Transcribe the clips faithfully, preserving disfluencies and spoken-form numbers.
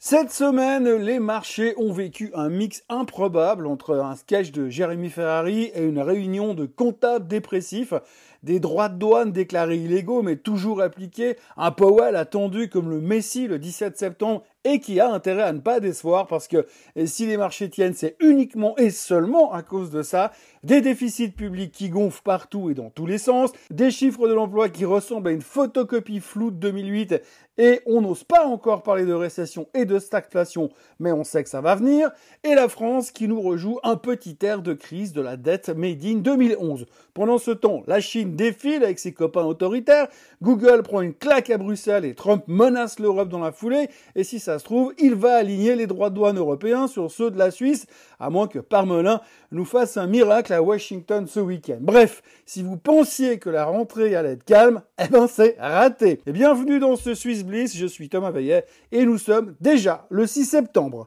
Cette semaine, les marchés ont vécu un mix improbable entre un sketch de Jérémy Ferrari et une réunion de comptables dépressifs, des droits de douane déclarés illégaux mais toujours appliqués, un Powell attendu comme le Messie le dix-sept septembre et qui a intérêt à ne pas décevoir parce que si les marchés tiennent, c'est uniquement et seulement à cause de ça, des déficits publics qui gonflent partout et dans tous les sens, des chiffres de l'emploi qui ressemblent à une photocopie floue de deux mille huit et on n'ose pas encore parler de récession et de stagflation, mais on sait que ça va venir, et la France qui nous rejoue un petit air de crise de la dette made in deux mille onze. Pendant ce temps, la Chine défile avec ses copains autoritaires, Google prend une claque à Bruxelles et Trump menace l'Europe dans la foulée, et si ça se trouve, il va aligner les droits de douane européens sur ceux de la Suisse, à moins que Parmelin nous fasse un miracle à Washington ce week-end. Bref, si vous pensiez que la rentrée allait être calme, eh ben c'est raté. Et bienvenue dans ce Swiss Bliss, je suis Thomas Veillet et nous sommes déjà le six septembre.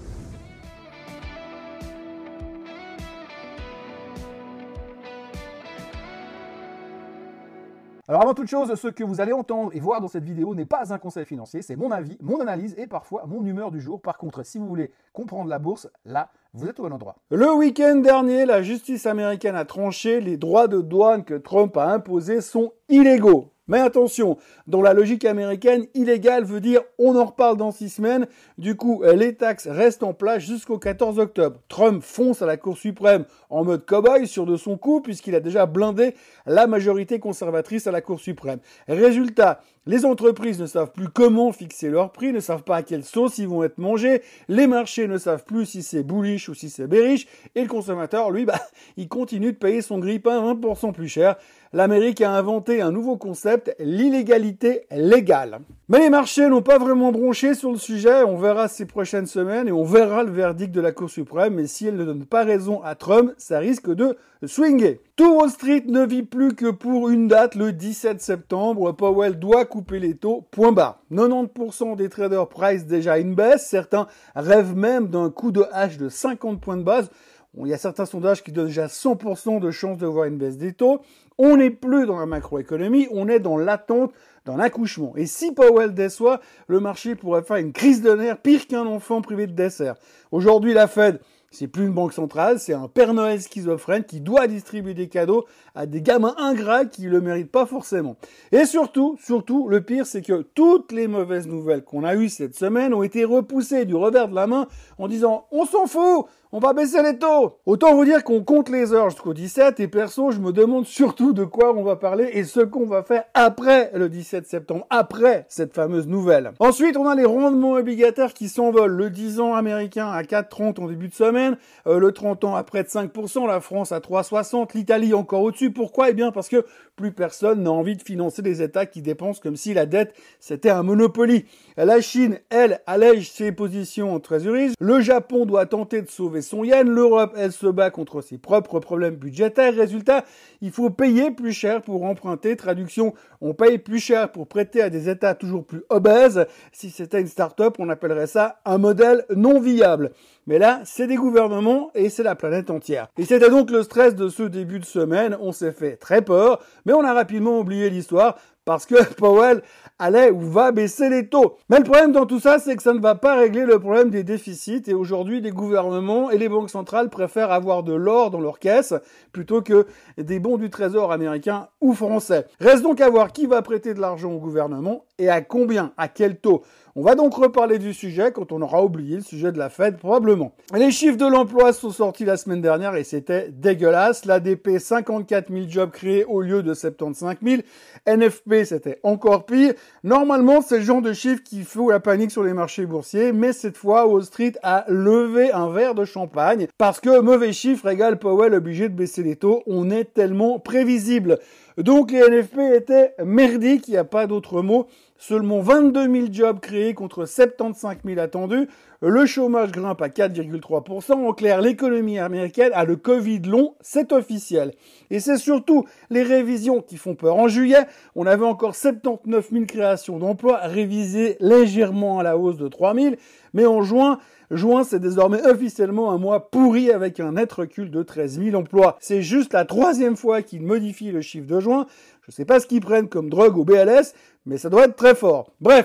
Alors avant toute chose, ce que vous allez entendre et voir dans cette vidéo n'est pas un conseil financier, c'est mon avis, mon analyse et parfois mon humeur du jour. Par contre, si vous voulez comprendre la bourse, là, vous êtes au bon endroit. Le week-end dernier, la justice américaine a tranché, les droits de douane que Trump a imposés sont illégaux. Mais attention, dans la logique américaine, illégal veut dire on en reparle dans six semaines. Du coup, les taxes restent en place jusqu'au quatorze octobre. Trump fonce à la Cour suprême en mode cow-boy sur de son coup puisqu'il a déjà blindé la majorité conservatrice à la Cour suprême. Résultat, les entreprises ne savent plus comment fixer leurs prix, ne savent pas à quelle sauce ils vont être mangés. Les marchés ne savent plus si c'est bullish ou si c'est bearish. Et le consommateur, lui, bah, il continue de payer son grille-pain vingt pour cent plus cher. L'Amérique a inventé un nouveau concept, l'illégalité légale. Mais les marchés n'ont pas vraiment bronché sur le sujet, on verra ces prochaines semaines et on verra le verdict de la Cour suprême, mais si elle ne donne pas raison à Trump, ça risque de swinger. Tout Wall Street ne vit plus que pour une date, le dix-sept septembre, Powell doit couper les taux, point barre. quatre-vingt-dix pour cent des traders price déjà une baisse, certains rêvent même d'un coup de hache de cinquante points de base. Bon, il y a certains sondages qui donnent déjà cent pour cent de chances de voir une baisse des taux. On n'est plus dans la macroéconomie, on est dans l'attente d'un accouchement. Et si Powell déçoit, le marché pourrait faire une crise de nerfs pire qu'un enfant privé de dessert. Aujourd'hui, la Fed, c'est plus une banque centrale, c'est un Père Noël schizophrène qui doit distribuer des cadeaux à des gamins ingrats qui le méritent pas forcément. Et surtout, surtout, le pire, c'est que toutes les mauvaises nouvelles qu'on a eues cette semaine ont été repoussées du revers de la main en disant « on s'en fout !» On va baisser les taux. Autant vous dire qu'on compte les heures jusqu'au dix-sept et perso, je me demande surtout de quoi on va parler et ce qu'on va faire après le dix-sept septembre, après cette fameuse nouvelle. Ensuite, on a les rendements obligataires qui s'envolent. Le dix ans américain à quatre virgule trente en début de semaine, euh, le trente ans à près de cinq pour cent, la France à trois virgule soixante, l'Italie encore au-dessus. Pourquoi ? Eh bien parce que plus personne n'a envie de financer des États qui dépensent comme si la dette c'était un monopoly. La Chine, elle, allège ses positions en trésorerie. Le Japon doit tenter de sauver son yen. L'Europe, elle se bat contre ses propres problèmes budgétaires. Résultat, il faut payer plus cher pour emprunter. Traduction, on paye plus cher pour prêter à des États toujours plus obèses. Si c'était une start-up, on appellerait ça un modèle non viable. Mais là, c'est des gouvernements et c'est la planète entière. Et c'était donc le stress de ce début de semaine. On s'est fait très peur, mais on a rapidement oublié l'histoire parce que Powell allait ou va baisser les taux. Mais le problème dans tout ça, c'est que ça ne va pas régler le problème des déficits. Et aujourd'hui, les gouvernements et les banques centrales préfèrent avoir de l'or dans leur caisse plutôt que des bons du trésor américain ou français. Reste donc à voir qui va prêter de l'argent au gouvernement et à combien, à quel taux. On va donc reparler du sujet quand on aura oublié le sujet de la Fed, probablement. Les chiffres de l'emploi sont sortis la semaine dernière et c'était dégueulasse. L'A D P, cinquante-quatre mille jobs créés au lieu de soixante-quinze mille. N F P, c'était encore pire. Normalement, c'est le genre de chiffres qui fout la panique sur les marchés boursiers, mais cette fois, Wall Street a levé un verre de champagne parce que mauvais chiffres égale Powell obligé de baisser les taux. On est tellement prévisible. Donc les N F P étaient merdiques, il n'y a pas d'autre mot. Seulement vingt-deux mille jobs créés contre soixante-quinze mille attendus. Le chômage grimpe à quatre virgule trois pour cent. En clair, l'économie américaine a le Covid long, c'est officiel. Et c'est surtout les révisions qui font peur. En juillet, on avait encore soixante-dix-neuf mille créations d'emplois, révisées légèrement à la hausse de trois mille. Mais en juin, juin, c'est désormais officiellement un mois pourri avec un net recul de treize mille emplois. C'est juste la troisième fois qu'ils modifient le chiffre de juin. Je ne sais pas ce qu'ils prennent comme drogue au B L S, mais ça doit être très fort. Bref,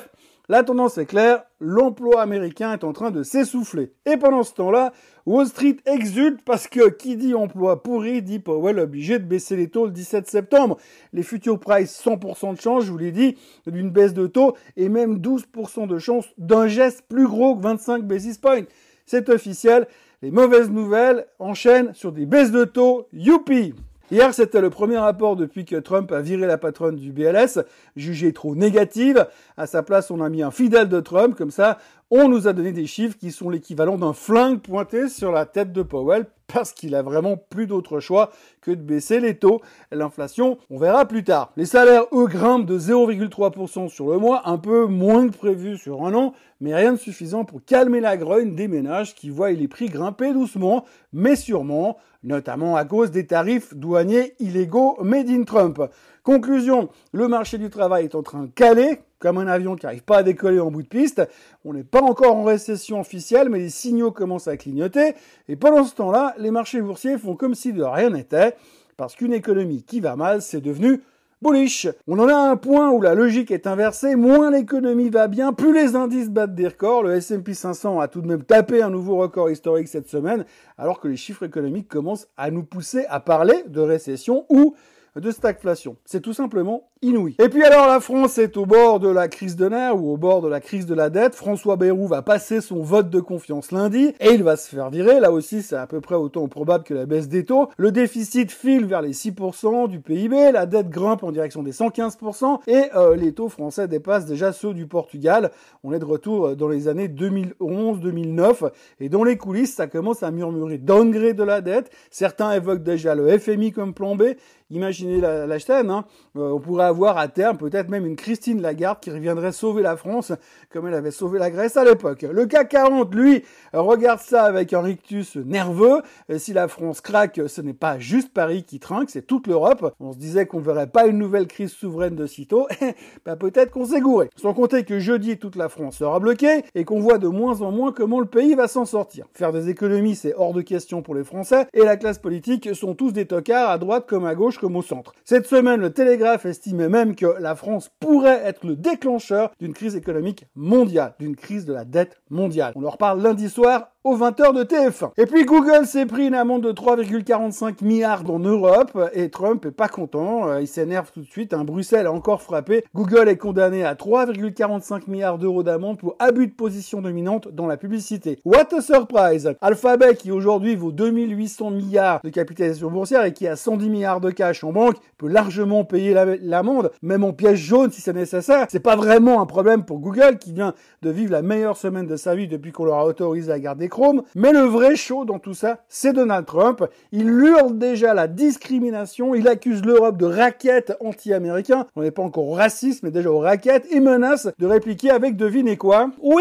La tendance est claire, l'emploi américain est en train de s'essouffler. Et pendant ce temps-là, Wall Street exulte parce que qui dit emploi pourri dit Powell obligé de baisser les taux le dix-sept septembre. Les futures price cent pour cent de chance, je vous l'ai dit, d'une baisse de taux et même douze pour cent de chance d'un geste plus gros que vingt-cinq basis points. C'est officiel, les mauvaises nouvelles enchaînent sur des baisses de taux, youpi! Hier, c'était le premier rapport depuis que Trump a viré la patronne du B L S, jugée trop négative. À sa place, on a mis un fidèle de Trump, comme ça, on nous a donné des chiffres qui sont l'équivalent d'un flingue pointé sur la tête de Powell, parce qu'il a vraiment plus d'autre choix que de baisser les taux. L'inflation, on verra plus tard. Les salaires, eux, grimpent de zéro virgule trois pour cent sur le mois, un peu moins que prévu sur un an, mais rien de suffisant pour calmer la grogne des ménages qui voient les prix grimper doucement, mais sûrement, notamment à cause des tarifs douaniers illégaux made in Trump. Conclusion, le marché du travail est en train de caler, comme un avion qui n'arrive pas à décoller en bout de piste. On n'est pas encore en récession officielle, mais les signaux commencent à clignoter. Et pendant ce temps-là, les marchés boursiers font comme si de rien n'était, parce qu'une économie qui va mal, c'est devenu bullish. On en a un point où la logique est inversée, moins l'économie va bien, plus les indices battent des records. Le S and P cinq cents a tout de même tapé un nouveau record historique cette semaine, alors que les chiffres économiques commencent à nous pousser à parler de récession ou de stagflation. C'est tout simplement inouï. Et puis alors la France est au bord de la crise de nerfs ou au bord de la crise de la dette. François Bayrou va passer son vote de confiance lundi et il va se faire virer. Là aussi, c'est à peu près autant probable que la baisse des taux. Le déficit file vers les six pour cent du P I B, la dette grimpe en direction des cent quinze pour cent et euh, les taux français dépassent déjà ceux du Portugal. On est de retour dans les années deux mille onze deux mille neuf et dans les coulisses, ça commence à murmurer downgrade de la dette. Certains évoquent déjà le F M I comme plan B. Imaginez la, la chaîne, hein. euh, on pourrait avoir à terme peut-être même une Christine Lagarde qui reviendrait sauver la France comme elle avait sauvé la Grèce à l'époque. Le C A C quarante, lui, regarde ça avec un rictus nerveux. Et si la France craque, ce n'est pas juste Paris qui trinque, c'est toute l'Europe. On se disait qu'on ne verrait pas une nouvelle crise souveraine de sitôt. bah, peut-être qu'on s'est gouré. Sans compter que jeudi, toute la France sera bloquée et qu'on voit de moins en moins comment le pays va s'en sortir. Faire des économies, c'est hors de question pour les Français et la classe politique sont tous des tocards à droite comme à gauche comme au centre. Cette semaine, le Télégraphe estimait même que la France pourrait être le déclencheur d'une crise économique mondiale, d'une crise de la dette mondiale. On en reparle lundi soir aux vingt heures de T F un. Et puis Google s'est pris une amende de trois virgule quarante-cinq milliards en Europe et Trump est pas content, il s'énerve tout de suite, hein. Bruxelles a encore frappé. Google est condamné à trois virgule quarante-cinq milliards d'euros d'amende pour abus de position dominante dans la publicité. What a surprise! Alphabet, qui aujourd'hui vaut deux mille huit cents milliards de capitalisation boursière et qui a cent dix milliards de cash en banque, peut largement payer l'amende, même en pièce jaune si c'est nécessaire. C'est pas vraiment un problème pour Google qui vient de vivre la meilleure semaine de sa vie depuis qu'on leur a autorisé à garder Chrome. Mais le vrai show dans tout ça, c'est Donald Trump. Il hurle déjà la discrimination, il accuse l'Europe de racket anti-américain. On n'est pas encore au racisme, mais déjà au racket, et menace de répliquer avec, devinez quoi? Oui!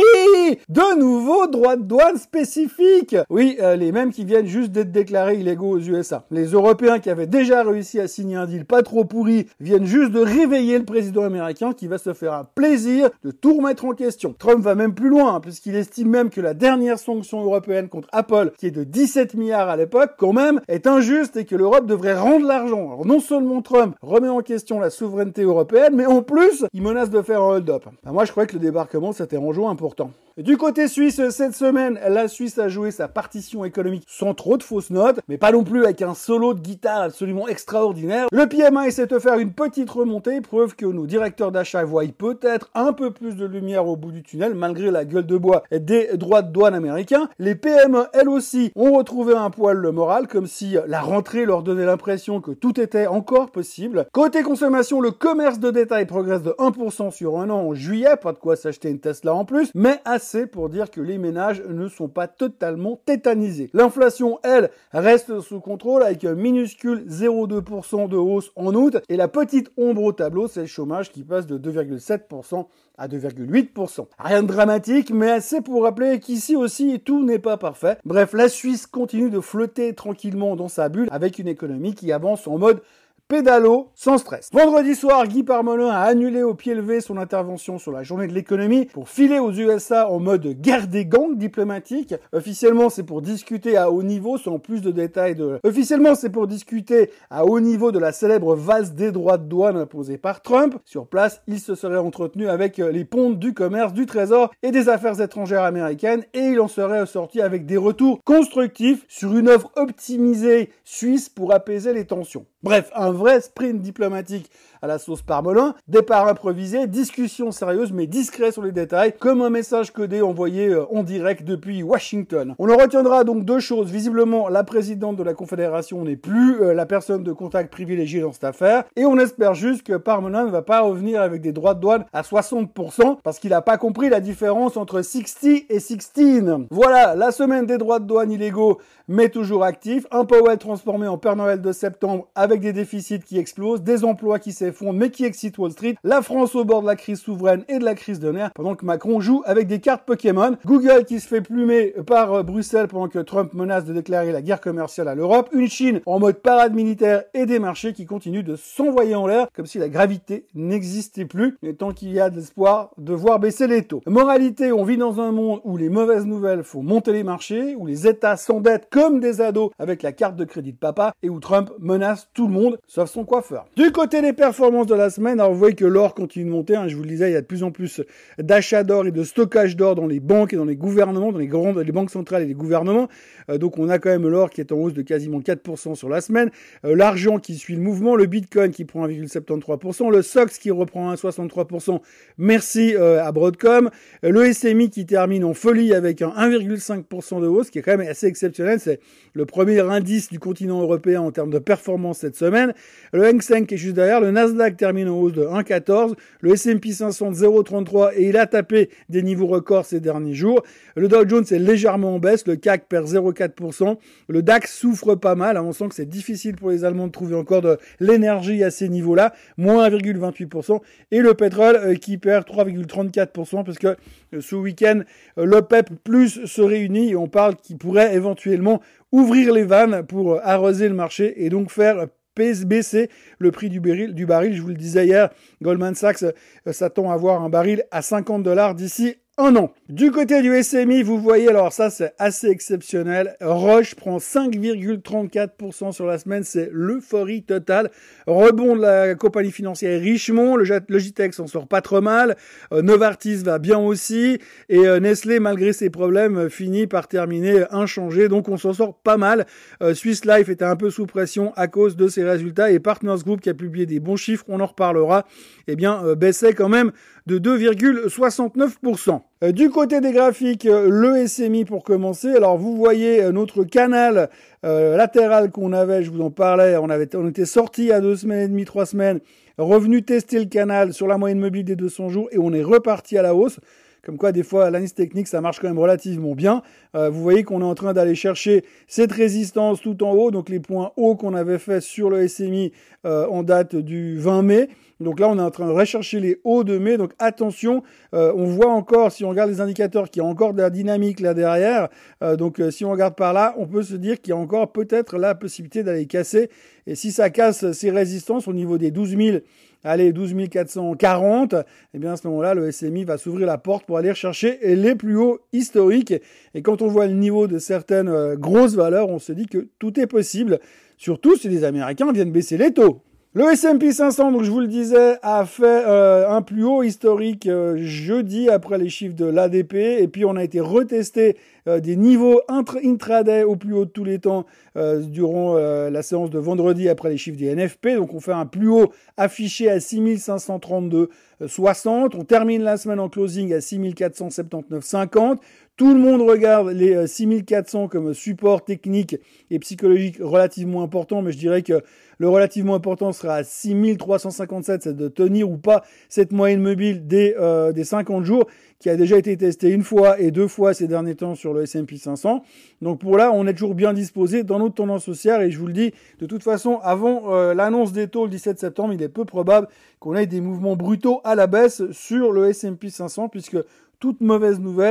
De nouveaux droits de douane spécifiques! Oui, euh, les mêmes qui viennent juste d'être déclarés illégaux aux U S A. Les Européens qui avaient déjà réussi à signer un deal pas trop pourri viennent juste de réveiller le président américain qui va se faire un plaisir de tout remettre en question. Trump va même plus loin, hein, puisqu'il estime même que la dernière sanction européenne contre Apple, qui est de dix-sept milliards à l'époque, quand même, est injuste et que l'Europe devrait rendre l'argent. Alors non seulement Trump remet en question la souveraineté européenne, mais en plus, il menace de faire un hold-up. Ben moi, je croyais que le débarquement, c'était un enjeu important. Du côté suisse, cette semaine, la Suisse a joué sa partition économique sans trop de fausses notes, mais pas non plus avec un solo de guitare absolument extraordinaire. Le P M I s'est offert une petite remontée, preuve que nos directeurs d'achat voient peut-être un peu plus de lumière au bout du tunnel, malgré la gueule de bois des droits de douane américains. Les P M E, elles aussi, ont retrouvé un poil le moral, comme si la rentrée leur donnait l'impression que tout était encore possible. Côté consommation, le commerce de détail progresse de un pour cent sur un an en juillet, pas de quoi s'acheter une Tesla en plus, mais assez pour dire que les ménages ne sont pas totalement tétanisés. L'inflation, elle, reste sous contrôle avec un minuscule zéro virgule deux pour cent de hausse en août et la petite ombre au tableau, c'est le chômage qui passe de deux virgule sept pour cent à deux virgule huit pour cent. Rien de dramatique, mais assez pour rappeler qu'ici aussi, tout n'est pas parfait. Bref, la Suisse continue de flotter tranquillement dans sa bulle avec une économie qui avance en mode pédalo sans stress. Vendredi soir, Guy Parmelin a annulé au pied levé son intervention sur la journée de l'économie pour filer aux U S A en mode guerre des gangs diplomatique. Officiellement, c'est pour discuter à haut niveau, sans plus de détails de... Officiellement, c'est pour discuter à haut niveau de la célèbre valse des droits de douane imposée par Trump. Sur place, il se serait entretenu avec les pontes du commerce, du trésor et des affaires étrangères américaines et il en serait sorti avec des retours constructifs sur une œuvre optimisée suisse pour apaiser les tensions. Bref, un vrai sprint diplomatique à la sauce Parmelin, départ improvisé, discussion sérieuse mais discret sur les détails, comme un message codé envoyé en direct depuis Washington. On en retiendra donc deux choses. Visiblement, la présidente de la Confédération n'est plus euh, la personne de contact privilégiée dans cette affaire, et on espère juste que Parmelin ne va pas revenir avec des droits de douane à soixante pour cent, parce qu'il n'a pas compris la différence entre soixante et seize. Voilà, la semaine des droits de douane illégaux, mais toujours actifs, un Powell transformé en Père Noël de septembre avec des déficits qui explosent, des emplois qui s'effondrent mais qui excitent Wall Street, la France au bord de la crise souveraine et de la crise de nerfs, pendant que Macron joue avec des cartes Pokémon, Google qui se fait plumer par Bruxelles pendant que Trump menace de déclarer la guerre commerciale à l'Europe, une Chine en mode parade militaire et des marchés qui continuent de s'envoyer en l'air comme si la gravité n'existait plus, et tant qu'il y a de l'espoir de voir baisser les taux. Moralité, on vit dans un monde où les mauvaises nouvelles font monter les marchés, où les États s'endettent comme des ados avec la carte de crédit de papa, et où Trump menace tout le monde, sauf son coiffeur. Du côté des performances de la semaine, alors vous voyez que l'or continue de monter, hein, je vous le disais, il y a de plus en plus d'achats d'or et de stockage d'or dans les banques et dans les gouvernements, dans les grandes, les banques centrales et les gouvernements, euh, donc on a quand même l'or qui est en hausse de quasiment quatre pour cent sur la semaine, euh, l'argent qui suit le mouvement, le bitcoin qui prend un virgule soixante-treize pour cent, le S O X qui reprend un virgule soixante-trois pour cent, merci euh, à Broadcom, euh, le S M I qui termine en folie avec un un virgule cinq pour cent de hausse, qui est quand même assez exceptionnel, c'est le premier indice du continent européen en termes de performance cette semaine, le Hang Seng qui est juste derrière, le Nasdaq termine en hausse de un virgule quatorze, le S and P cinq cents de zéro virgule trente-trois et il a tapé des niveaux records ces derniers jours, le Dow Jones est légèrement en baisse, le C A C perd zéro virgule quatre pour cent, le DAX souffre pas mal, hein, on sent que c'est difficile pour les Allemands de trouver encore de l'énergie à ces niveaux-là, moins un virgule vingt-huit pour cent, et le pétrole euh, qui perd trois virgule trente-quatre pour cent parce que euh, ce week-end, euh, l'OPEP plus se réunit et on parle qu'il pourrait éventuellement ouvrir les vannes pour euh, arroser le marché et donc faire baisser le prix du baril, du baril. Je vous le disais hier, Goldman Sachs euh, s'attend à avoir un baril à cinquante dollars d'ici un an. Du côté du S M I, vous voyez, alors ça c'est assez exceptionnel. Roche prend cinq virgule trente-quatre pour cent sur la semaine, c'est l'euphorie totale. Rebond de la compagnie financière Richemont, le Logitech s'en sort pas trop mal, euh, Novartis va bien aussi, et euh, Nestlé, malgré ses problèmes, euh, finit par terminer inchangé, donc on s'en sort pas mal. Euh, Swiss Life était un peu sous pression à cause de ses résultats, et Partners Group qui a publié des bons chiffres, on en reparlera, eh bien euh, baissait quand même de deux virgule soixante-neuf pour cent. Euh, du côté des graphiques, euh, le S M I pour commencer. Alors vous voyez euh, notre canal euh, latéral qu'on avait, je vous en parlais, on avait, on était sorti il y a deux semaines et demie, trois semaines, revenu tester le canal sur la moyenne mobile des deux cents jours et on est reparti à la hausse. Comme quoi, des fois, l'analyse technique, ça marche quand même relativement bien. Euh, vous voyez qu'on est en train d'aller chercher cette résistance tout en haut, donc les points hauts qu'on avait fait sur le S M I euh, en date du vingt mai. Donc là, on est en train de rechercher les hauts de mai. Donc attention, euh, on voit encore, si on regarde les indicateurs, qu'il y a encore de la dynamique là derrière. Euh, donc euh, si on regarde par là, on peut se dire qu'il y a encore peut-être la possibilité d'aller casser. Et si ça casse ces résistances au niveau des douze mille, allez, douze mille quatre cent quarante, eh bien à ce moment-là, le S M I va s'ouvrir la porte pour aller chercher les plus hauts historiques. Et quand on voit le niveau de certaines euh, grosses valeurs, on se dit que tout est possible, surtout si les Américains viennent baisser les taux. Le S and P cinq cents, donc je vous le disais, a fait euh, un plus haut historique euh, jeudi après les chiffres de l'A D P et puis on a été retesté euh, des niveaux intraday au plus haut de tous les temps euh, durant euh, la séance de vendredi après les chiffres des N F P. Donc on fait un plus haut affiché à six mille cinq cent trente-deux virgule soixante. On termine la semaine en closing à six mille quatre cent soixante-dix-neuf virgule cinquante. Tout le monde regarde les six mille quatre cents comme support technique et psychologique relativement important, mais je dirais que le relativement important sera à six mille trois cent cinquante-sept, c'est de tenir ou pas cette moyenne mobile des, euh, des cinquante jours qui a déjà été testée une fois et deux fois ces derniers temps sur le S and P cinq cents. Donc pour là, on est toujours bien disposé dans notre tendance haussière et je vous le dis, de toute façon, avant euh, l'annonce des taux le dix-sept septembre, il est peu probable qu'on ait des mouvements brutaux à la baisse sur le S and P cinq cents puisque toute mauvaise nouvelle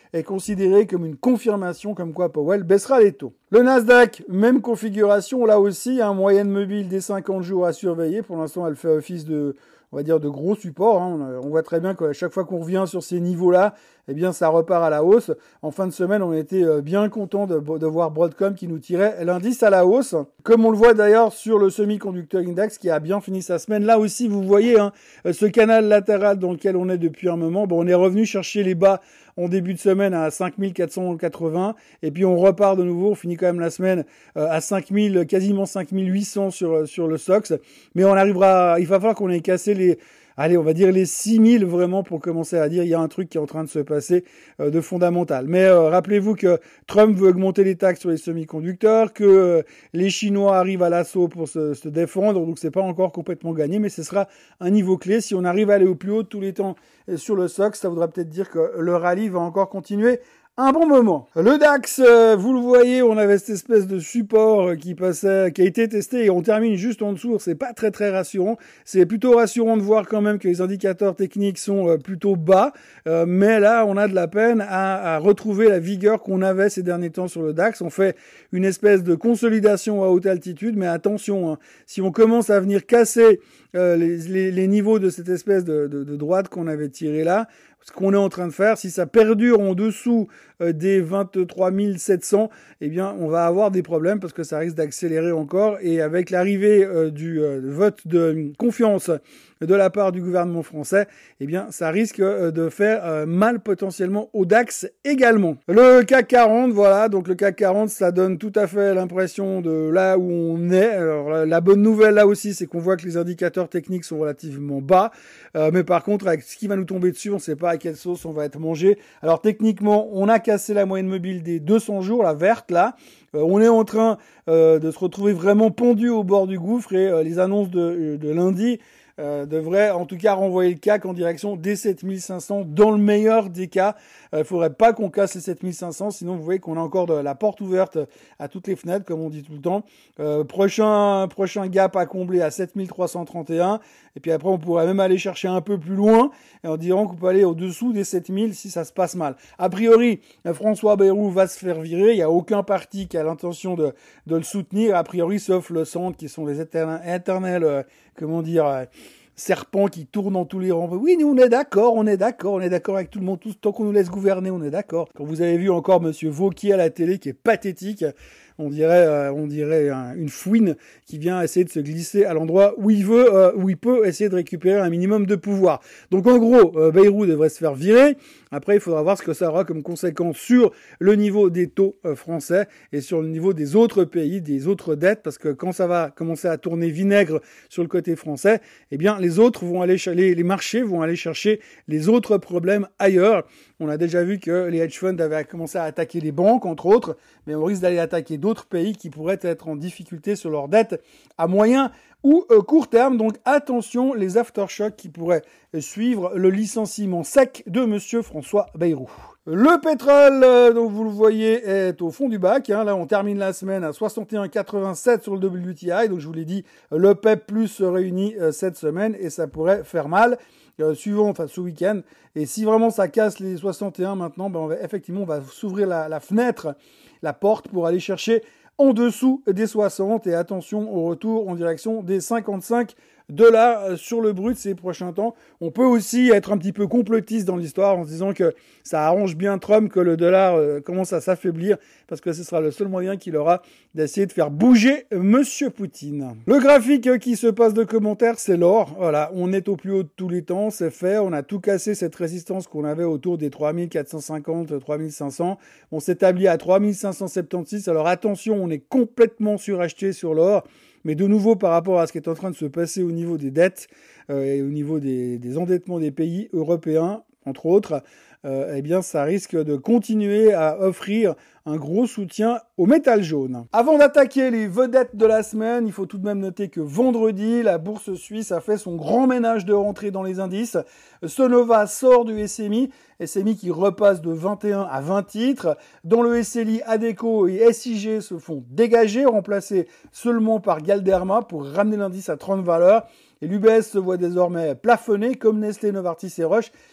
est considéré comme une confirmation comme quoi Powell baissera les taux. Le Nasdaq, même configuration, là aussi, hein, moyenne mobile des cinquante jours à surveiller. Pour l'instant, elle fait office de, on va dire, de gros support. Hein. On voit très bien qu'à chaque fois qu'on revient sur ces niveaux-là, eh bien, ça repart à la hausse. En fin de semaine, on était bien content de, de voir Broadcom qui nous tirait l'indice à la hausse. Comme on le voit d'ailleurs sur le semi-conducteur index qui a bien fini sa semaine. Là aussi, vous voyez, hein, ce canal latéral dans lequel on est depuis un moment. Bon, on est revenu chercher les bas en début de semaine à cinq mille quatre cent quatre-vingts et puis on repart de nouveau, on finit quand même la semaine à cinq mille, quasiment cinq mille huit cents sur sur le S O X, mais on arrivera, il va falloir qu'on ait cassé les, allez, on va dire les six mille vraiment pour commencer à dire il y a un truc qui est en train de se passer euh, de fondamental. Mais euh, rappelez-vous que Trump veut augmenter les taxes sur les semi-conducteurs, que euh, les Chinois arrivent à l'assaut pour se, se défendre, donc c'est pas encore complètement gagné, mais ce sera un niveau clé. Si on arrive à aller au plus haut tous les temps sur le S O X, ça voudra peut-être dire que le rallye va encore continuer un bon moment. Le DAX, euh, vous le voyez, on avait cette espèce de support qui passait, qui a été testé et on termine juste en dessous. C'est pas très très rassurant. C'est plutôt rassurant de voir quand même que les indicateurs techniques sont euh, plutôt bas, euh, mais là on a de la peine à, à retrouver la vigueur qu'on avait ces derniers temps sur le DAX. On fait une espèce de consolidation à haute altitude, mais attention, hein, si on commence à venir casser euh, les, les, les niveaux de cette espèce de, de, de droite qu'on avait tiré là, ce qu'on est en train de faire, si ça perdure en dessous euh, des vingt-trois mille sept cents, eh bien, on va avoir des problèmes parce que ça risque d'accélérer encore. Et avec l'arrivée euh, du euh, vote de confiance de la part du gouvernement français, eh bien, ça risque euh, de faire euh, mal potentiellement au DAX également. Le C A C quarante, voilà, donc le C A C quarante, ça donne tout à fait l'impression de là où on est. Alors, la, la bonne nouvelle là aussi, c'est qu'on voit que les indicateurs techniques sont relativement bas, euh, mais par contre, avec ce qui va nous tomber dessus, on ne sait pas à quelle sauce on va être mangé. Alors techniquement, on a cassé la moyenne mobile des deux cents jours, la verte là. Euh, on est en train euh, de se retrouver vraiment pendu au bord du gouffre et euh, les annonces de, de lundi euh, devraient en tout cas renvoyer le C A C en direction des sept mille cinq cents dans le meilleur des cas. Il euh, faudrait pas qu'on casse les sept mille cinq cents, sinon vous voyez qu'on a encore de la porte ouverte à toutes les fenêtres, comme on dit tout le temps. Euh, prochain prochain gap à combler à sept mille trois cent trente et un, et puis après on pourrait même aller chercher un peu plus loin, et en disant qu'on peut aller au-dessous des sept mille si ça se passe mal. A priori, François Bayrou va se faire virer, il n'y a aucun parti qui a l'intention de, de le soutenir, a priori, sauf le centre, qui sont les éternels, éternels euh, comment dire... Euh, serpent qui tourne dans tous les rangs. Oui, nous on est d'accord, on est d'accord, on est d'accord avec tout le monde, tout, tant qu'on nous laisse gouverner, on est d'accord. Quand vous avez vu encore Monsieur Vauquier à la télé qui est pathétique, on dirait, euh, on dirait un, une fouine qui vient essayer de se glisser à l'endroit où il veut, euh, où il peut essayer de récupérer un minimum de pouvoir. Donc en gros, euh, Bayrou devrait se faire virer. Après, il faudra voir ce que ça aura comme conséquence sur le niveau des taux euh, français et sur le niveau des autres pays, des autres dettes, parce que quand ça va commencer à tourner vinaigre sur le côté français, eh bien les autres vont aller, les, les marchés vont aller chercher les autres problèmes ailleurs. On a déjà vu que les hedge funds avaient commencé à attaquer les banques, entre autres, mais on risque d'aller attaquer d'autres pays qui pourraient être en difficulté sur leurs dettes à moyen ou euh, court terme. Donc attention, les aftershocks qui pourraient suivre le licenciement sec de Monsieur François Bayrou. Le pétrole, euh, donc vous le voyez, est au fond du bac. Hein. Là, on termine la semaine à soixante et un virgule quatre-vingt-sept sur le W T I. Donc je vous l'ai dit, le P E P plus se réunit euh, cette semaine et ça pourrait faire mal. Euh, suivant, enfin ce week-end. Et si vraiment ça casse les soixante et un maintenant, ben on va, effectivement, on va s'ouvrir la, la fenêtre, la porte pour aller chercher en dessous des soixante. Et attention au retour en direction des cinquante-cinq dollars sur le brut ces prochains temps. On peut aussi être un petit peu complotiste dans l'histoire en se disant que ça arrange bien Trump que le dollar euh, commence à s'affaiblir parce que ce sera le seul moyen qu'il aura d'essayer de faire bouger Monsieur Poutine. Le graphique qui se passe de commentaires, c'est l'or. Voilà, on est au plus haut de tous les temps, c'est fait. On a tout cassé cette résistance qu'on avait autour des trois mille quatre cent cinquante, trois mille cinq cents. On s'établit à trois mille cinq cent soixante-seize. Alors attention, on est complètement suracheté sur l'or. Mais de nouveau, par rapport à ce qui est en train de se passer au niveau des dettes euh, et au niveau des, des endettements des pays européens, entre autres, euh, eh bien, ça risque de continuer à offrir un gros soutien au métal jaune. Avant d'attaquer les vedettes de la semaine, il faut tout de même noter que vendredi, la bourse suisse a fait son grand ménage de rentrée dans les indices. Sonova sort du S M I, S M I qui repasse de vingt et un à vingt titres. Dans le S L I, Adecco et S I G se font dégager, remplacés seulement par Galderma pour ramener l'indice à trente valeurs. Et l'U B S se voit désormais plafonné, comme Nestlé, Novartis et Roche,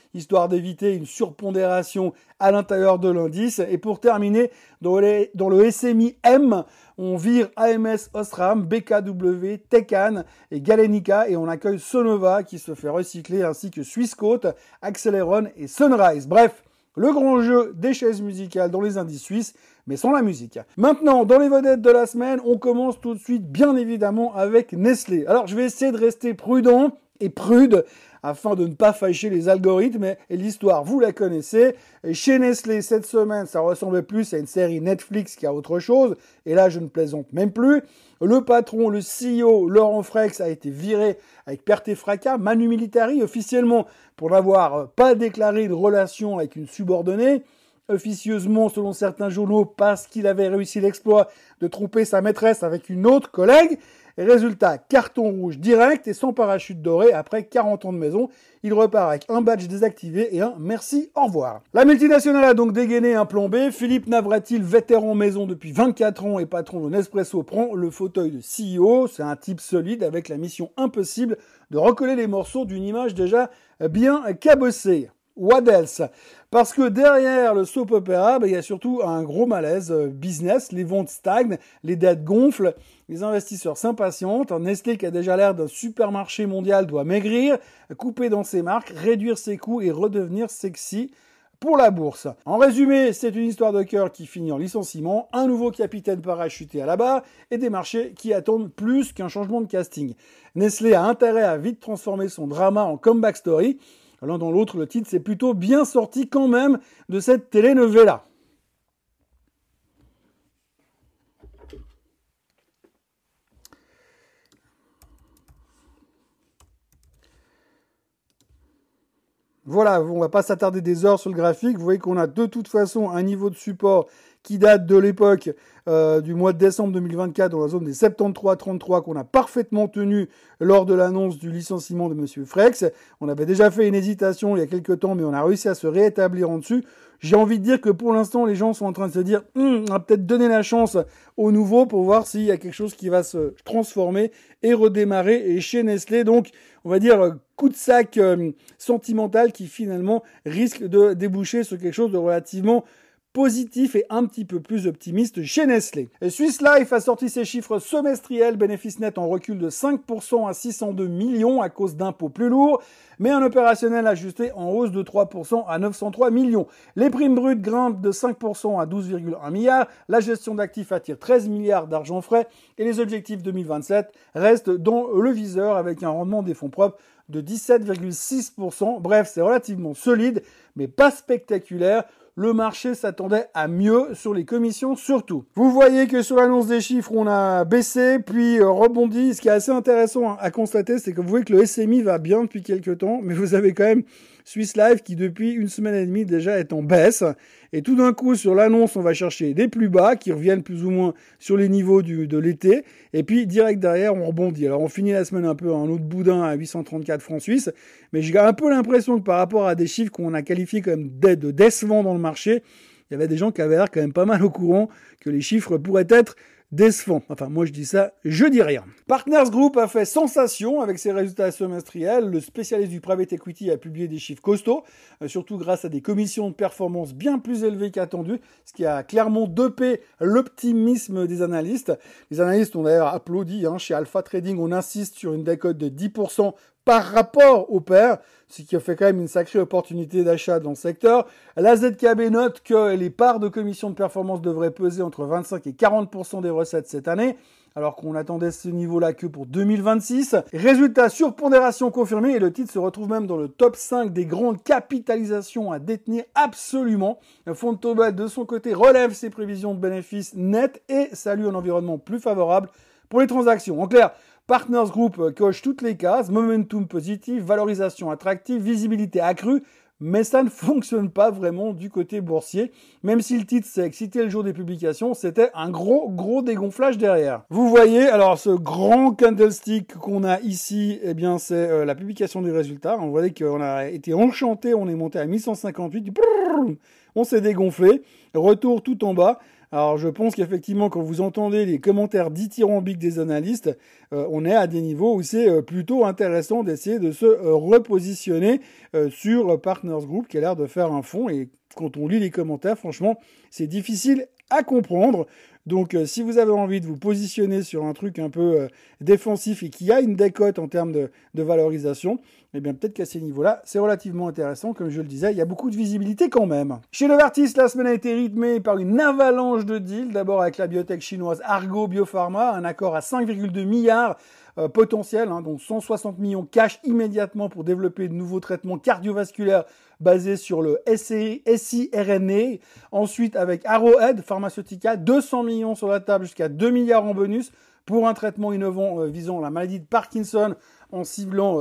histoire d'éviter une surpondération à l'intérieur de l'indice. Et pour terminer, dans, les, dans le S M I M, on vire A M S Osram, B K W, Tecan et Galenica, et on accueille Sonova qui se fait recycler, ainsi que Swissquote, Acceleron et Sunrise. Bref, le grand jeu des chaises musicales dans les indices suisses, mais sans la musique. Maintenant, dans les vedettes de la semaine, on commence tout de suite, bien évidemment, avec Nestlé. Alors, je vais essayer de rester prudent et prude, afin de ne pas fâcher les algorithmes, et l'histoire, vous la connaissez. Et chez Nestlé, cette semaine, ça ressemblait plus à une série Netflix qu'à autre chose, et là, je ne plaisante même plus. Le patron, le C E O, Laurent Frex, a été viré avec perte et fracas, manu militari, officiellement, pour n'avoir pas déclaré de relation avec une subordonnée, officieusement, selon certains journaux, parce qu'il avait réussi l'exploit de tromper sa maîtresse avec une autre collègue. Et résultat, carton rouge direct et sans parachute doré après quarante ans de maison. Il repart avec un badge désactivé et un merci, au revoir. La multinationale a donc dégainé un plan B. Philippe Navratil, vétéran maison depuis vingt-quatre ans et patron de Nespresso, prend le fauteuil de C E O. C'est un type solide avec la mission impossible de recoller les morceaux d'une image déjà bien cabossée. What else? Parce que derrière le soap opera, ben, il y a surtout un gros malaise euh, business. Les ventes stagnent, les dettes gonflent, les investisseurs s'impatientent. Un Nestlé qui a déjà l'air d'un supermarché mondial doit maigrir, couper dans ses marques, réduire ses coûts et redevenir sexy pour la bourse. En résumé, c'est une histoire de cœur qui finit en licenciement, un nouveau capitaine parachuté à la barre et des marchés qui attendent plus qu'un changement de casting. Nestlé a intérêt à vite transformer son drama en comeback story. L'un dans l'autre, le titre s'est plutôt bien sorti quand même de cette telenovela. Voilà, on va pas s'attarder des heures sur le graphique. Vous voyez qu'on a de toute façon un niveau de support qui date de l'époque euh, du mois de décembre deux mille vingt-quatre dans la zone des soixante-treize trente-trois qu'on a parfaitement tenu lors de l'annonce du licenciement de Monsieur Frex. On avait déjà fait une hésitation il y a quelques temps, mais on a réussi à se réétablir en dessus. J'ai envie de dire que pour l'instant, les gens sont en train de se dire hm, on va peut-être donner la chance au nouveau pour voir s'il y a quelque chose qui va se transformer et redémarrer. Et chez Nestlé, donc, on va dire coup de sac euh, sentimental qui finalement risque de déboucher sur quelque chose de relativement positif et un petit peu plus optimiste chez Nestlé. Et Swiss Life a sorti ses chiffres semestriels, bénéfice net en recul de cinq pour cent à six cent deux millions à cause d'impôts plus lourds, mais un opérationnel ajusté en hausse de trois pour cent à neuf cent trois millions. Les primes brutes grimpent de cinq pour cent à douze virgule un milliards, la gestion d'actifs attire treize milliards d'argent frais et les objectifs deux mille vingt-sept restent dans le viseur avec un rendement des fonds propres de dix-sept virgule six pour cent. Bref, c'est relativement solide, mais pas spectaculaire. Le marché s'attendait à mieux sur les commissions surtout. Vous voyez que sur l'annonce des chiffres, on a baissé, puis rebondi. Ce qui est assez intéressant à constater, c'est que vous voyez que le S M I va bien depuis quelques temps, mais vous avez quand même Swiss Life qui depuis une semaine et demie déjà est en baisse. Et tout d'un coup, sur l'annonce, on va chercher des plus bas qui reviennent plus ou moins sur les niveaux du, de l'été. Et puis, direct derrière, on rebondit. Alors, on finit la semaine un peu en autre boudin à huit cent trente-quatre francs suisses. Mais j'ai un peu l'impression que par rapport à des chiffres qu'on a qualifiés comme de, de décevants dans le marché, il y avait des gens qui avaient l'air quand même pas mal au courant que les chiffres pourraient être décevant. Enfin, moi je dis ça, je dis rien. Partners Group a fait sensation avec ses résultats semestriels. Le spécialiste du private equity a publié des chiffres costauds, euh, surtout grâce à des commissions de performance bien plus élevées qu'attendues, ce qui a clairement dopé l'optimisme des analystes. Les analystes ont d'ailleurs applaudi. Hein, chez Alpha Trading, on insiste sur une décote de dix pour cent par rapport au pair, ce qui a fait quand même une sacrée opportunité d'achat dans le secteur. La Z K B note que les parts de commission de performance devraient peser entre vingt-cinq et quarante pour cent des recettes cette année, alors qu'on attendait ce niveau-là que pour deux mille vingt-six. Résultat, surpondération confirmée, et le titre se retrouve même dans le top cinq des grandes capitalisations à détenir absolument. Le fonds de Tobel, de son côté, relève ses prévisions de bénéfices nets et salue un environnement plus favorable pour les transactions. En clair, Partners Group coche toutes les cases, momentum positif, valorisation attractive, visibilité accrue, mais ça ne fonctionne pas vraiment du côté boursier. Même si le titre s'est excité le jour des publications, c'était un gros, gros dégonflage derrière. Vous voyez, alors ce grand candlestick qu'on a ici, eh bien c'est euh, la publication des résultats. On voyait qu'on a été enchanté, on est monté à mille cent cinquante-huit, brrr, on s'est dégonflé, retour tout en bas. Alors je pense qu'effectivement quand vous entendez les commentaires dithyrambiques des analystes, euh, on est à des niveaux où c'est euh, plutôt intéressant d'essayer de se euh, repositionner euh, sur Partners Group qui a l'air de faire un fond, et quand on lit les commentaires, franchement, c'est difficile à comprendre. Donc euh, si vous avez envie de vous positionner sur un truc un peu euh, défensif et qui a une décote en termes de, de valorisation, eh bien peut-être qu'à ces niveaux-là, c'est relativement intéressant. Comme je le disais, il y a beaucoup de visibilité quand même. Chez Novartis, la semaine a été rythmée par une avalanche de deals. D'abord avec la biotech chinoise Argo Biopharma, un accord à cinq virgule deux milliards euh, potentiel, hein, dont cent soixante millions cash immédiatement pour développer de nouveaux traitements cardiovasculaires basés sur le siRNA. Ensuite, avec Arrowhead Pharmaceutica, deux cents millions sur la table jusqu'à deux milliards en bonus pour un traitement innovant euh, visant la maladie de Parkinson en ciblant euh,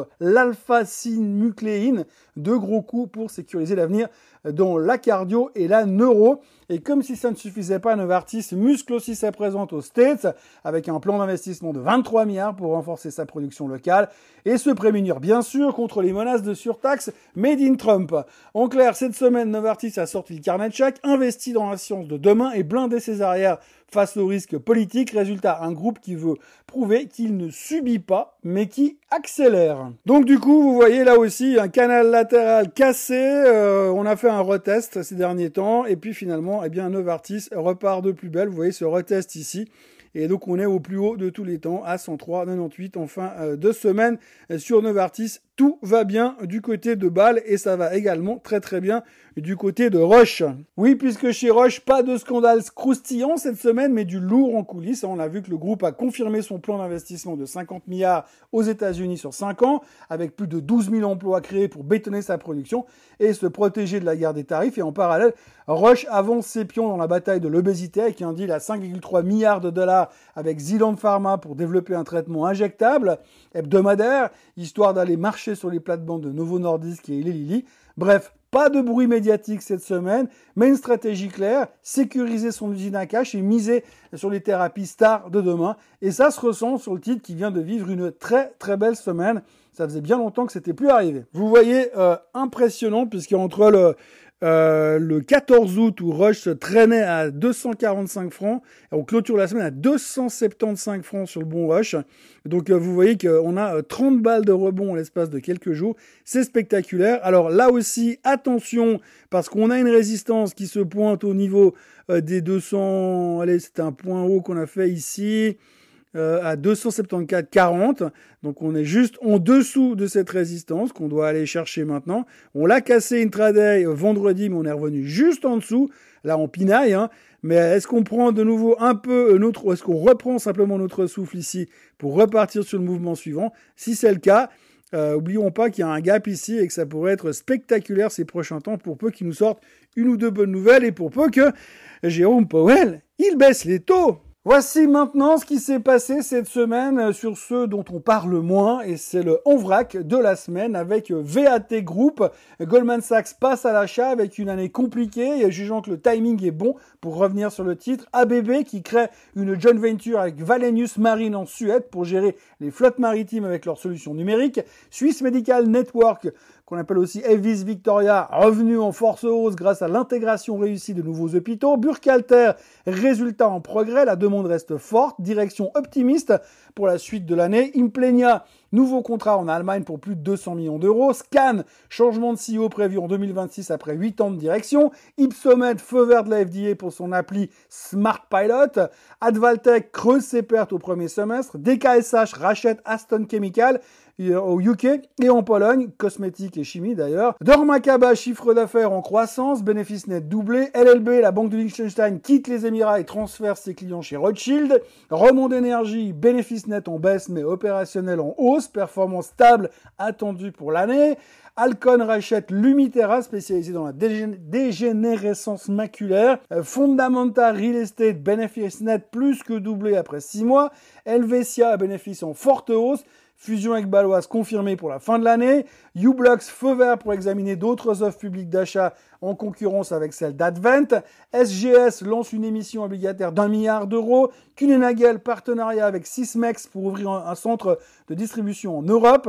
l'alpha-synucléine. Deux gros coups pour sécuriser l'avenir dans la cardio et la neuro. Et comme si ça ne suffisait pas, Novartis muscle aussi sa présence aux States avec un plan d'investissement de vingt-trois milliards pour renforcer sa production locale et se prémunir bien sûr contre les menaces de surtaxe made in Trump. En clair, cette semaine, Novartis a sorti le carnet de chèques, investi dans la science de demain et blindé ses arrières face aux risques politiques. Résultat, un groupe qui veut prouver qu'il ne subit pas, mais qui accélère. Donc du coup, vous voyez là aussi un canal latéral cassé. Euh, on a fait un retest ces derniers temps, et puis finalement, eh bien, Novartis repart de plus belle. Vous voyez ce retest ici. Et donc, on est au plus haut de tous les temps, à cent trois virgule quatre-vingt-dix-huit en fin euh, de semaine euh, sur Novartis. Tout va bien du côté de Bâle et ça va également très très bien du côté de Roche. Oui, puisque chez Roche, pas de scandale croustillant cette semaine, mais du lourd en coulisses. On a vu que le groupe a confirmé son plan d'investissement de cinquante milliards aux États-Unis sur cinq ans, avec plus de douze mille emplois créés pour bétonner sa production et se protéger de la guerre des tarifs. Et en parallèle, Roche avance ses pions dans la bataille de l'obésité avec un deal à cinq virgule trois milliards de dollars avec Zealand Pharma pour développer un traitement injectable hebdomadaire, histoire d'aller marcher sur les plates-bandes de Novo Nordisk et Eli Lilly. Bref, pas de bruit médiatique cette semaine, mais une stratégie claire, sécuriser son usine à cash et miser sur les thérapies stars de demain. Et ça se ressent sur le titre qui vient de vivre une très très belle semaine. Ça faisait bien longtemps que c'était plus arrivé. Vous voyez, euh, impressionnant, puisqu'entre le Euh, le quatorze août où Roche se traînait à deux cent quarante-cinq francs, on clôture la semaine à deux cent soixante-quinze francs sur le bon Roche. Donc euh, vous voyez qu'on a trente balles de rebond en l'espace de quelques jours. C'est spectaculaire. Alors là aussi, attention, parce qu'on a une résistance qui se pointe au niveau euh, des deux cents... Allez, c'est un point haut qu'on a fait ici. Euh, à deux cent soixante-quatorze virgule quarante. Donc on est juste en dessous de cette résistance qu'on doit aller chercher maintenant. On l'a cassé intraday vendredi, mais on est revenu juste en dessous. Là on pinaille, hein. Mais est-ce qu'on prend de nouveau un peu notre, est-ce qu'on reprend simplement notre souffle ici pour repartir sur le mouvement suivant? Si c'est le cas, euh, oublions pas qu'il y a un gap ici et que ça pourrait être spectaculaire ces prochains temps pour peu qu'il nous sorte une ou deux bonnes nouvelles et pour peu que Jérôme Powell, il baisse les taux. Voici maintenant ce qui s'est passé cette semaine sur ceux dont on parle moins, et c'est le en vrac de la semaine avec V A T Group. Goldman Sachs passe à l'achat avec une année compliquée, jugeant que le timing est bon pour revenir sur le titre. A B B qui crée une joint venture avec Wallenius Marine en Suède pour gérer les flottes maritimes avec leurs solutions numériques. Swiss Medical Network, qu'on appelle aussi Avis Victoria, revenu en force hausse grâce à l'intégration réussie de nouveaux hôpitaux. Burkhalter, résultat en progrès, la demande reste forte, direction optimiste pour la suite de l'année. Implenia, nouveau contrat en Allemagne pour plus de deux cents millions d'euros. Scan, changement de C E O prévu en deux mille vingt-six après huit ans de direction. Ipsomed, feu vert de la F D A pour son appli Smart Pilot. Advaltech creuse ses pertes au premier semestre. D K S H rachète Aston Chemical au U K et en Pologne, cosmétiques et chimie d'ailleurs. Dormakaba, chiffre d'affaires en croissance, bénéfice net doublé. L L B, la banque de Liechtenstein, quitte les Émirats et transfère ses clients chez Rothschild. Remond d'énergie, bénéfice net en baisse mais opérationnel en hausse, performance stable attendue pour l'année. Alcon rachète Lumitera, spécialisé dans la dégén- dégénérescence maculaire. Euh, Fondamenta Real Estate, bénéfice net plus que doublé après six mois. Helvetia, bénéfice en forte hausse. Fusion avec Baloise confirmée pour la fin de l'année. uBlocks, feu vert pour examiner d'autres offres publiques d'achat en concurrence avec celle d'Advent. S G S lance une émission obligataire d'un milliard d'euros. Kuehne+Nagel, partenariat avec Sysmex pour ouvrir un, un centre de distribution en Europe.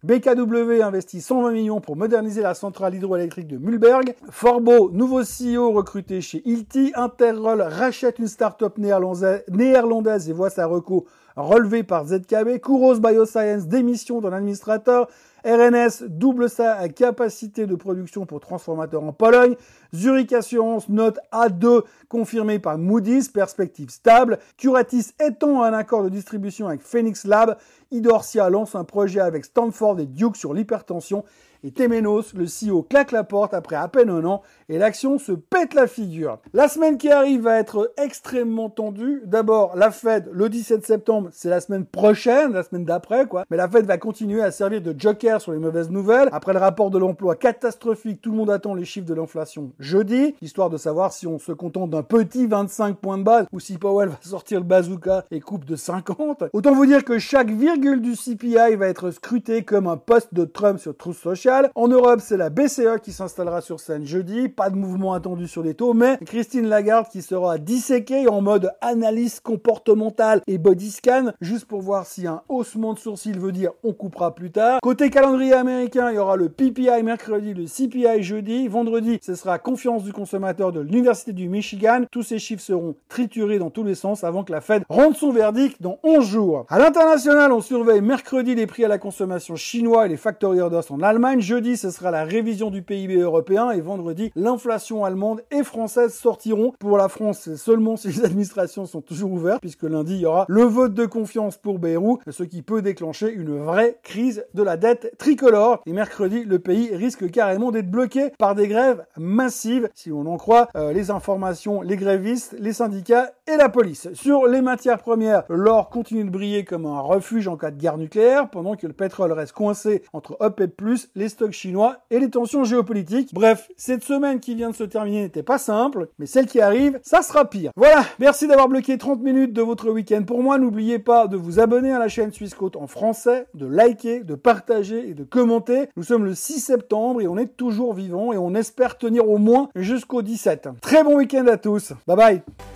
B K W investit cent vingt millions pour moderniser la centrale hydroélectrique de Mühlberg. Forbo, nouveau C E O recruté chez Hilti. Interroll rachète une start-up néerlandaise, néerlandaise et voit sa reco relevée par Z K B. Kouros Bioscience, démission d'un administrateur. R N S double sa capacité de production pour transformateurs en Pologne. Zurich Assurance note A deux confirmée par Moody's, perspective stable. Curatis étend un accord de distribution avec Phoenix Lab. Idorsia lance un projet avec Stanford et Duke sur l'hypertension. Et Temenos, le C E O, claque la porte après à peine un an et l'action se pète la figure. La semaine qui arrive va être extrêmement tendue. D'abord, la Fed, le dix-sept septembre, c'est la semaine prochaine, la semaine d'après, quoi. Mais la Fed va continuer à servir de joker sur les mauvaises nouvelles. Après le rapport de l'emploi catastrophique, tout le monde attend les chiffres de l'inflation jeudi, histoire de savoir si on se contente d'un petit vingt-cinq points de base ou si Powell va sortir le bazooka et coupe de cinquante. Autant vous dire que chaque virgule du C P I va être scruté comme un post de Trump sur Truth Social. En Europe, c'est la B C E qui s'installera sur scène jeudi. Pas de mouvement attendu sur les taux, mais Christine Lagarde qui sera disséquée en mode analyse comportementale et body scan, juste pour voir si un haussement de sourcil veut dire on coupera plus tard. Côté calendrier américain, il y aura le P P I mercredi, le C P I jeudi. Vendredi, ce sera confiance du consommateur de l'Université du Michigan. Tous ces chiffres seront triturés dans tous les sens avant que la Fed rende son verdict dans onze jours. À l'international, on surveille mercredi les prix à la consommation chinois et les factory orders en Allemagne. Jeudi, ce sera la révision du P I B européen et vendredi, l'inflation allemande et française sortiront. Pour la France, c'est seulement si les administrations sont toujours ouvertes, puisque lundi, il y aura le vote de confiance pour Bayrou, ce qui peut déclencher une vraie crise de la dette tricolore. Et mercredi, le pays risque carrément d'être bloqué par des grèves massives, si on en croit euh, les informations, les grévistes, les syndicats et la police. Sur les matières premières, l'or continue de briller comme un refuge en cas de guerre nucléaire, pendant que le pétrole reste coincé entre OPEP plus, les stocks chinois et les tensions géopolitiques. Bref, cette semaine qui vient de se terminer n'était pas simple, mais celle qui arrive, ça sera pire. Voilà, merci d'avoir bloqué trente minutes de votre week-end pour moi. N'oubliez pas de vous abonner à la chaîne Suisse Côte en français, de liker, de partager et de commenter. Nous sommes le six septembre et on est toujours vivant et on espère tenir au moins jusqu'au dix-sept. Très bon week-end à tous. Bye bye.